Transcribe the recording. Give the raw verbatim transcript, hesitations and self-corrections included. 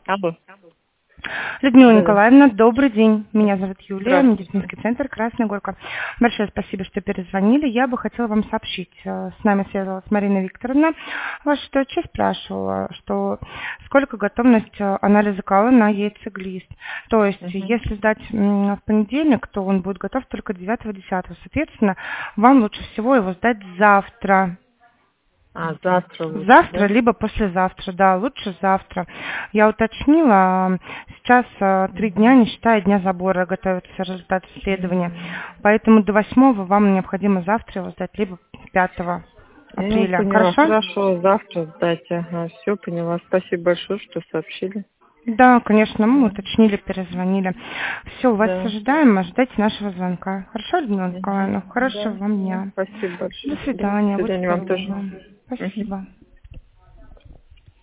Алло. Людмила Да-да. Николаевна, добрый день. Меня зовут Юлия, Здравствуйте. медицинский центр Красная Горка. Большое спасибо, что перезвонили. Я бы хотела вам сообщить. э, С нами связалась Марина Викторовна. Ваша дочь спрашивала, что сколько готовность э, анализа кала на яйцеглист. То есть, Угу. если сдать м, в понедельник, то он будет готов только девятого-десятого. Соответственно, вам лучше всего его сдать завтра. А, завтра лучше, Завтра, да? либо послезавтра, да, лучше завтра. Я уточнила, сейчас а, три дня, не считая дня забора, готовятся результаты исследования. М. Поэтому до восьмого вам необходимо завтра его сдать, либо пятого Ну, апреля. поняла. Хорошо? Хорошо, завтра сдать. Ага, все, поняла. Спасибо большое, что сообщили. Да, конечно, мы Да. уточнили, перезвонили. Все, вас Да. ожидаем, ожидайте нашего звонка. Хорошо, Людмила Угу. Николаевна? Хорошего Да, вам да. дня. Спасибо До большое. Да, до свидания, будьте свидания вам тоже. здоровы. Угу. Спасибо.